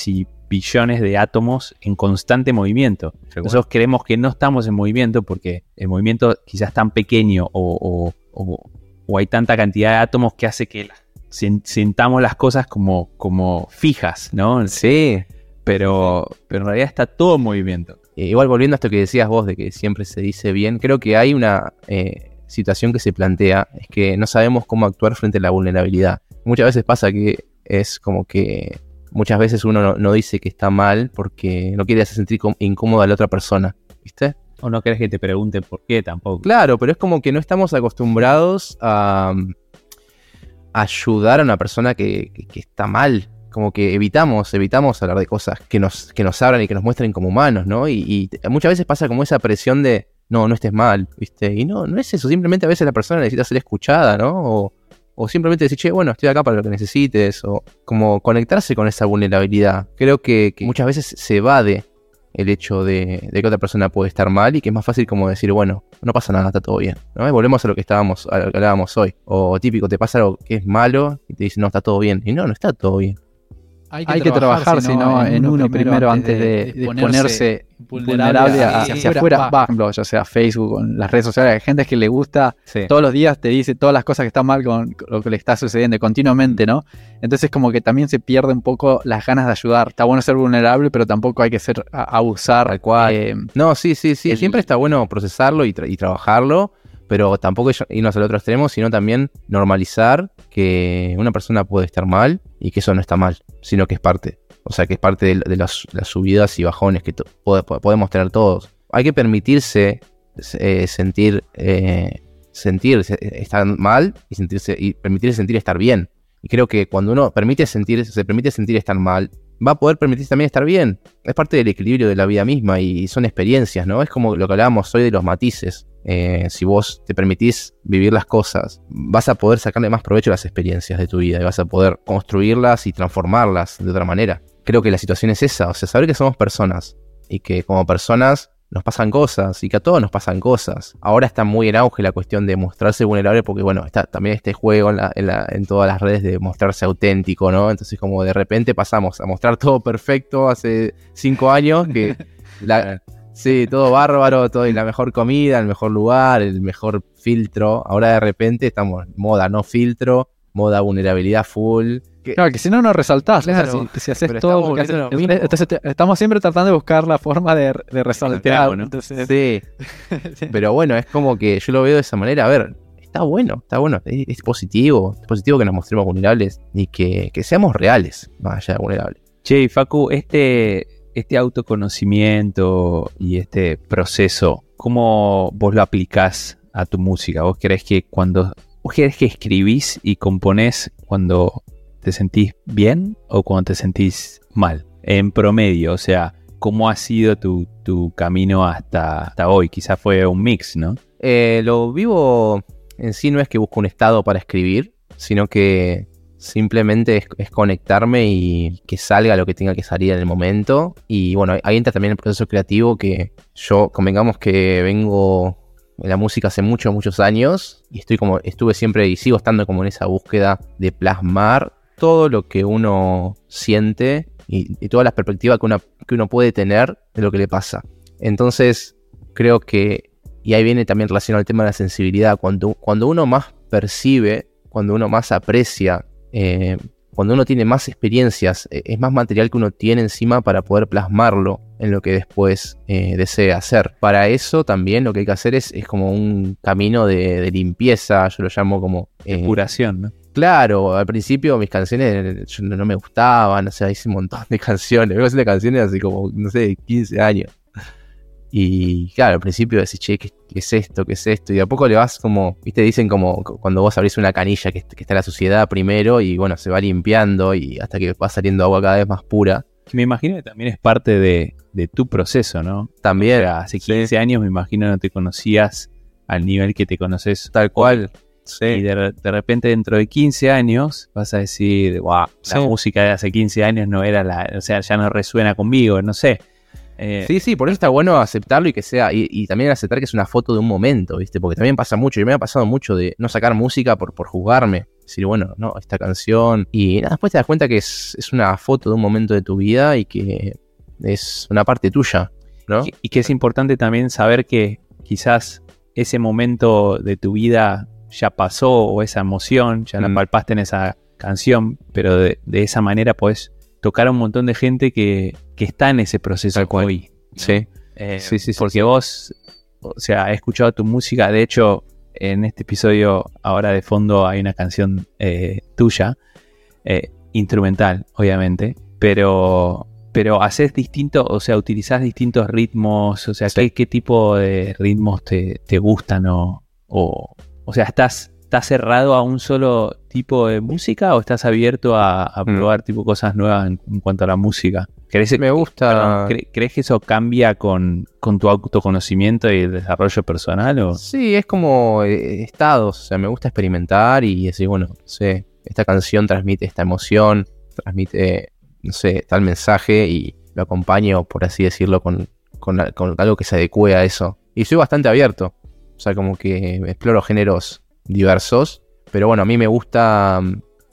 billones de átomos en constante movimiento. Nosotros creemos que no estamos en movimiento porque el movimiento quizás es tan pequeño o hay tanta cantidad de átomos que hace que sintamos las cosas como fijas, ¿no? Sí. Pero en realidad está todo en movimiento. Igual volviendo a esto que decías vos, de que siempre se dice bien, creo que hay una situación que se plantea, es que no sabemos cómo actuar frente a la vulnerabilidad. Muchas veces pasa que es como que muchas veces uno no dice que está mal porque no quiere hacer sentir incómoda a la otra persona, ¿viste? O no querés que te pregunten por qué tampoco. Claro, pero es como que no estamos acostumbrados a ayudar a una persona que está mal. Como que evitamos hablar de cosas que nos abran y que nos muestren como humanos, ¿no? Y muchas veces pasa como esa presión de no estés mal, ¿viste? Y no es eso, simplemente a veces la persona necesita ser escuchada, ¿no? O simplemente decir, che, bueno, estoy acá para lo que necesites, o como conectarse con esa vulnerabilidad. Creo que muchas veces se evade el hecho de que otra persona puede estar mal y que es más fácil como decir, bueno, no pasa nada, está todo bien, ¿no? Y volvemos a lo que hablábamos hoy. O típico, te pasa algo que es malo y te dicen, no, está todo bien. Y no está todo bien. Hay que trabajar, sino en uno primero antes de ponerse vulnerable hacia afuera. Por ejemplo, ya sea Facebook, en las redes sociales, hay gente que le gusta, todos los días te dice todas las cosas que están mal con lo que le está sucediendo continuamente, ¿no? Entonces como que también se pierde un poco las ganas de ayudar. Está bueno ser vulnerable, pero tampoco hay que abusar. Tal cual. No, sí. Siempre está bueno procesarlo y trabajarlo, pero tampoco irnos al otro extremo, sino también normalizar que una persona puede estar mal y que eso no está mal, sino que es parte. O sea, que es parte de las subidas y bajones que podemos tener todos. Hay que permitirse sentir estar mal y permitirse sentir estar bien. Y creo que cuando uno se permite sentir estar mal, va a poder permitirse también estar bien. Es parte del equilibrio de la vida misma y son experiencias, ¿no? Es como lo que hablábamos hoy de los matices. Si vos te permitís vivir las cosas, vas a poder sacarle más provecho a las experiencias de tu vida y vas a poder construirlas y transformarlas de otra manera. Creo que la situación es esa, o sea, saber que somos personas y que como personas nos pasan cosas y que a todos nos pasan cosas. Ahora está muy en auge la cuestión de mostrarse vulnerable porque, bueno, está también este juego en todas las redes de mostrarse auténtico, ¿no? Entonces como de repente pasamos a mostrar todo perfecto hace 5 años que... Sí, todo bárbaro, todo y la mejor comida, el mejor lugar, el mejor filtro. Ahora de repente estamos moda no filtro, moda vulnerabilidad full. Claro, que si no resaltás. Claro, o sea, si haces todo. Entonces estamos siempre tratando de buscar la forma de resaltar, ¿no? Entonces... Sí. Pero bueno, es como que yo lo veo de esa manera. A ver, está bueno. Es positivo que nos mostremos vulnerables y que seamos reales, más allá de vulnerables. Che, Facu, este autoconocimiento y este proceso, ¿cómo vos lo aplicás a tu música? ¿Vos crees que escribís y componés cuando te sentís bien o cuando te sentís mal? En promedio, o sea, ¿cómo ha sido tu camino hasta hoy? Quizás fue un mix, ¿no? Lo vivo en sí, no es que busco un estado para escribir, sino que simplemente es conectarme y que salga lo que tenga que salir en el momento. Y bueno, ahí entra también el proceso creativo, que yo, convengamos que vengo en la música hace muchos años y estuve siempre y sigo estando como en esa búsqueda de plasmar todo lo que uno siente y todas las perspectivas que uno puede tener de lo que le pasa. Entonces creo que, y ahí viene también relacionado al tema de la sensibilidad, cuando uno más percibe, cuando uno más aprecia, cuando uno tiene más experiencias, es más material que uno tiene encima para poder plasmarlo en lo que después desea hacer. Para eso también lo que hay que hacer es como un camino de limpieza, yo lo llamo como... Depuración, ¿no? Claro, al principio mis canciones no me gustaban, o sea, hice un montón de canciones, vengo haciendo canciones así como, no sé, 15 años. Y claro, al principio decís, che, ¿qué es esto? ¿Qué es esto? Y de a poco le vas como, viste, dicen como cuando vos abrís una canilla que está la suciedad primero y bueno, se va limpiando y hasta que va saliendo agua cada vez más pura. Me imagino que también es parte de tu proceso, ¿no? También. O sea, hace 15 años me imagino no te conocías al nivel que te conoces. Tal cual. Sí. Y de repente dentro de 15 años vas a decir, wow, la música de hace 15 años no era o sea, ya no resuena conmigo, no sé. Sí, por eso está bueno aceptarlo y que sea, y también aceptar que es una foto de un momento, ¿viste? Porque también pasa mucho, y me ha pasado mucho de no sacar música por juzgarme, decir, bueno, no, esta canción. Y nada, después te das cuenta que es una foto de un momento de tu vida y que es una parte tuya, ¿no? Y que es importante también saber que quizás ese momento de tu vida ya pasó, o esa emoción ya la palpaste en esa canción, pero de esa manera podés tocar a un montón de gente que está en ese proceso hoy, ¿no? Sí. Sí, porque vos, o sea, he escuchado tu música. De hecho, en este episodio ahora de fondo hay una canción tuya, instrumental, obviamente, pero haces distinto, o sea, utilizás distintos ritmos, o sea, sí. ¿qué tipo de ritmos te gustan? O sea, ¿estás cerrado a un solo tipo de música o estás abierto a probar tipo cosas nuevas en cuanto a la música? Me gusta. ¿Crees que eso cambia con tu autoconocimiento y el desarrollo personal? ¿O? Sí, es como estados. O sea, me gusta experimentar y decir, bueno, no sé, esta canción transmite esta emoción, transmite, no sé, tal mensaje y lo acompaño, por así decirlo, con algo que se adecue a eso. Y soy bastante abierto. O sea, como que exploro géneros diversos. Pero bueno, a mí me gusta,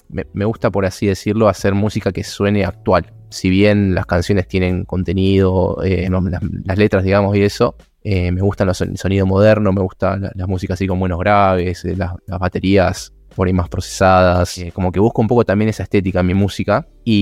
por así decirlo, hacer música que suene actual. Si bien las canciones tienen contenido, las letras, digamos, y eso, me gustan el sonido moderno, me gusta la música así con buenos graves, las baterías por ahí más procesadas. Como que busco un poco también esa estética en mi música.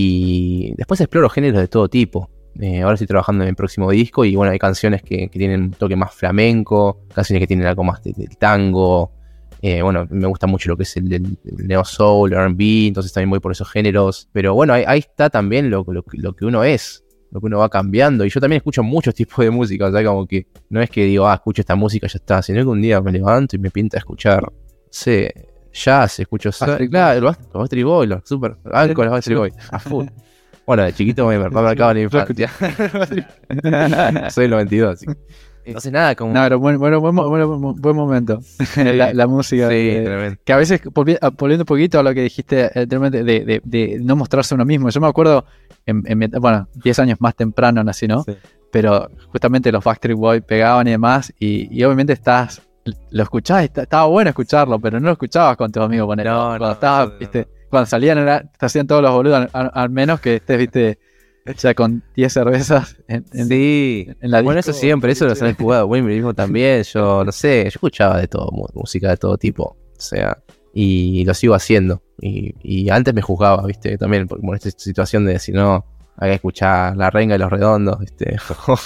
Y después exploro géneros de todo tipo. Ahora estoy trabajando en el próximo disco y bueno, hay canciones que tienen un toque más flamenco, canciones que tienen algo más del tango. Bueno, me gusta mucho lo que es el neo soul, el R&B, entonces también voy por esos géneros. Pero bueno, ahí está también lo que uno es, lo que uno va cambiando. Y yo también escucho muchos tipos de música, o sea, como que no es que digo, escucho esta música y ya está, sino que un día me levanto y me pinta escuchar, no sé, jazz, escucho claro, los Backstreet Boys, los super, con los Backstreet Boys, a full. Bueno, de chiquito me marcaba la infancia. Soy el 92, así. Entonces nada, como... No, pero buen momento. La música. Sí, tremendo. Que a veces, volviendo un poquito a lo que dijiste anteriormente, de no mostrarse uno mismo. Yo me acuerdo, bueno, 10 años más temprano nací, ¿no? Sí. Pero justamente los Backstreet Boys pegaban y demás, y obviamente lo escuchabas, estaba bueno escucharlo, pero no lo escuchabas con tus amigos. Cuando salían, te hacían todos los boludos, al menos que estés, viste... Ya con 10 cervezas en la disco. Bueno, eso siempre, eso lo han jugado. Bueno, mismo también, yo no sé, yo escuchaba de todo, música de todo tipo, o sea, y lo sigo haciendo. Y antes me juzgaba, viste, también, como en esta situación de decir, no, hay que escuchar La Renga y los Redondos, viste,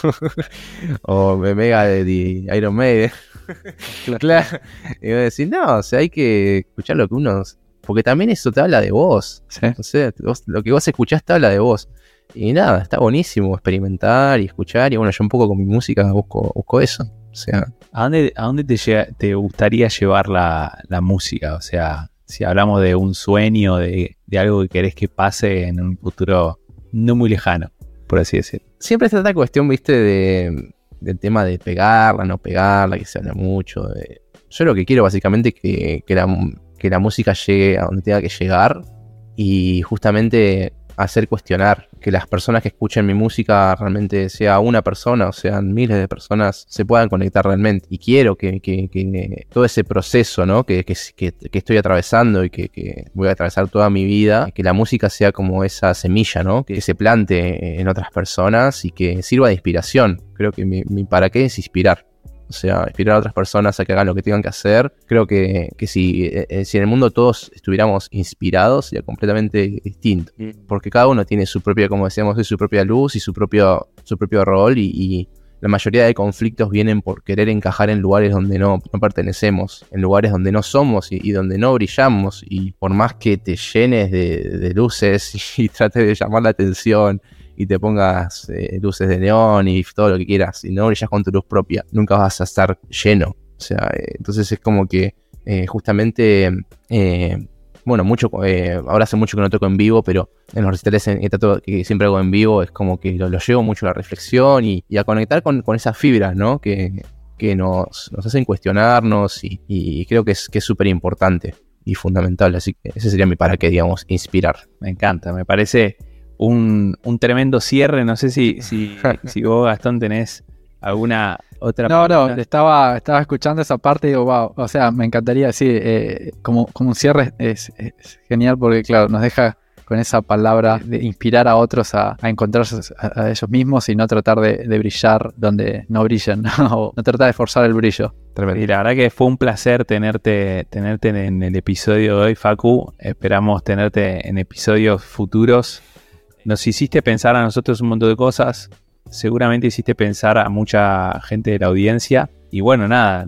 o Mega de Iron Maiden. Claro. Y voy a decir, no, o sea, hay que escuchar lo que uno... Porque también eso te habla de vos. ¿Sí? O sea, lo que vos escuchás te habla de vos. Y nada, está buenísimo experimentar y escuchar. Y bueno, yo un poco con mi música busco eso. O sea, ¿A dónde te gustaría llevar la música? O sea, si hablamos de un sueño, de algo que querés que pase en un futuro no muy lejano, por así decirlo. Siempre está esta cuestión, viste, del tema de pegarla, no pegarla, que se habla mucho. Yo lo que quiero básicamente es que la música llegue a donde tenga que llegar y justamente hacer cuestionar, que las personas que escuchen mi música realmente sea una persona o sean miles de personas, se puedan conectar realmente. Y quiero que todo ese proceso, ¿no? que estoy atravesando y que voy a atravesar toda mi vida, que la música sea como esa semilla, ¿no? Que se plante en otras personas y que sirva de inspiración. Creo que mi para qué es inspirar. O sea, inspirar a otras personas a que hagan lo que tengan que hacer. Creo que si en el mundo todos estuviéramos inspirados, sería completamente distinto. Porque cada uno tiene su propia, como decíamos, su propia luz y su propio rol. Y la mayoría de conflictos vienen por querer encajar en lugares donde no pertenecemos, en lugares donde no somos y donde no brillamos. Y por más que te llenes de luces y trates de llamar la atención y te pongas luces de neón y todo lo que quieras, y no brillas con tu luz propia, nunca vas a estar lleno. O sea, entonces es como que justamente, bueno, mucho, ahora hace mucho que no toco en vivo, pero en los recitales que siempre hago en vivo, es como que lo llevo mucho a la reflexión y a conectar con esas fibras, ¿no? Que nos hacen cuestionarnos y creo que es súper importante y fundamental. Así que ese sería mi para qué, digamos, inspirar. Me encanta, me parece un tremendo cierre. No sé si vos, Gastón, tenés ¿Alguna otra No, pregunta? estaba escuchando esa parte y digo, wow, o sea, me encantaría, sí, como un cierre es genial porque, claro, nos deja con esa palabra de inspirar a otros a encontrarse a ellos mismos y no tratar de brillar donde no brillan, ¿no? O no tratar de forzar el brillo. Tremendo. Y la verdad que fue un placer tenerte en el episodio de hoy, Facu. Esperamos tenerte en episodios futuros. Nos hiciste pensar a nosotros un montón de cosas. Seguramente hiciste pensar a mucha gente de la audiencia. Y bueno, nada,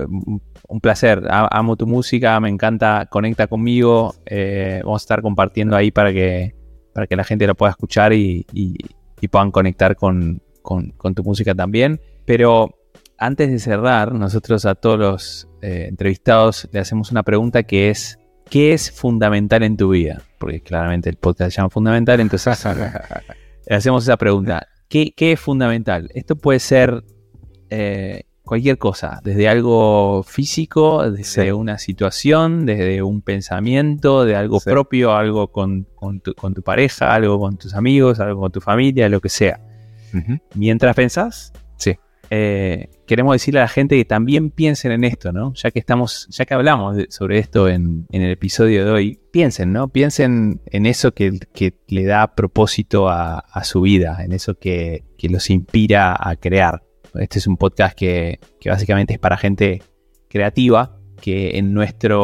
un placer. Amo tu música, me encanta, conecta conmigo. Vamos a estar compartiendo ahí para que la gente la pueda escuchar y puedan conectar con tu música también. Pero antes de cerrar, nosotros a todos los entrevistados le hacemos una pregunta que es: ¿qué es fundamental en tu vida? Porque claramente el podcast se llama Fundamental, entonces le hacemos esa pregunta. ¿Qué es fundamental? Esto puede ser cualquier cosa, desde algo físico, desde una situación, desde un pensamiento, de algo propio, algo con tu pareja, algo con tus amigos, algo con tu familia, lo que sea. Ujú. Mientras pensás, Sí. queremos decirle a la gente que también piensen en esto, ¿no? Ya que hablamos sobre esto en el episodio de hoy, piensen, ¿no? Piensen en eso que le da propósito a su vida, en eso que los inspira a crear. Este es un podcast que básicamente es para gente creativa, que en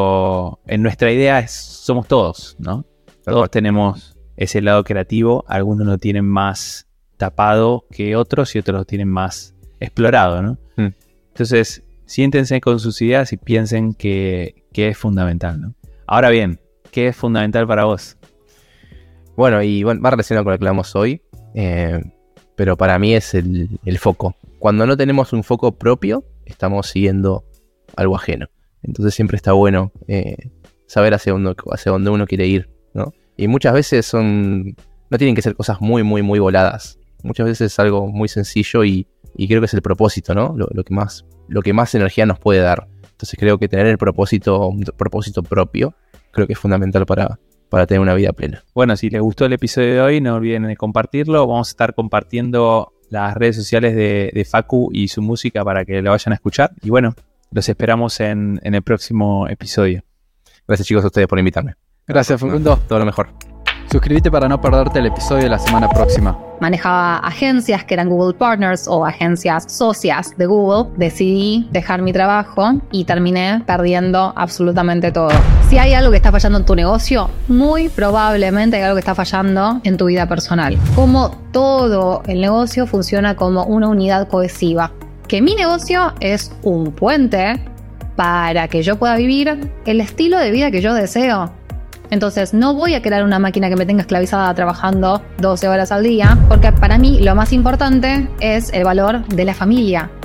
nuestra idea somos todos, ¿no? Todos tenemos ese lado creativo, algunos lo tienen más tapado que otros y otros lo tienen más explorado, ¿no? Entonces, siéntense con sus ideas y piensen que es fundamental, ¿no? Ahora bien, ¿qué es fundamental para vos? Bueno, va relacionado con lo que hablamos hoy, pero para mí es el foco. Cuando no tenemos un foco propio, estamos siguiendo algo ajeno. Entonces siempre está bueno saber hacia dónde uno quiere ir, ¿no? Y muchas veces no tienen que ser cosas muy, muy, muy voladas. Muchas veces es algo muy sencillo y creo que es el propósito, ¿no? Lo que más energía nos puede dar. Entonces creo que tener un propósito propio, creo que es fundamental para tener una vida plena. Bueno, si les gustó el episodio de hoy, no olviden de compartirlo. Vamos a estar compartiendo las redes sociales de Facu y su música para que lo vayan a escuchar. Y bueno, los esperamos en el próximo episodio. Gracias, chicos, a ustedes por invitarme. Gracias, Facundo. Todo lo mejor. Suscríbete para no perderte el episodio de la semana próxima. Manejaba agencias que eran Google Partners o agencias socias de Google. Decidí dejar mi trabajo y terminé perdiendo absolutamente todo. Si hay algo que está fallando en tu negocio, muy probablemente hay algo que está fallando en tu vida personal. Como todo el negocio funciona como una unidad cohesiva. Que mi negocio es un puente para que yo pueda vivir el estilo de vida que yo deseo. Entonces no voy a crear una máquina que me tenga esclavizada trabajando 12 horas al día, porque para mí lo más importante es el valor de la familia.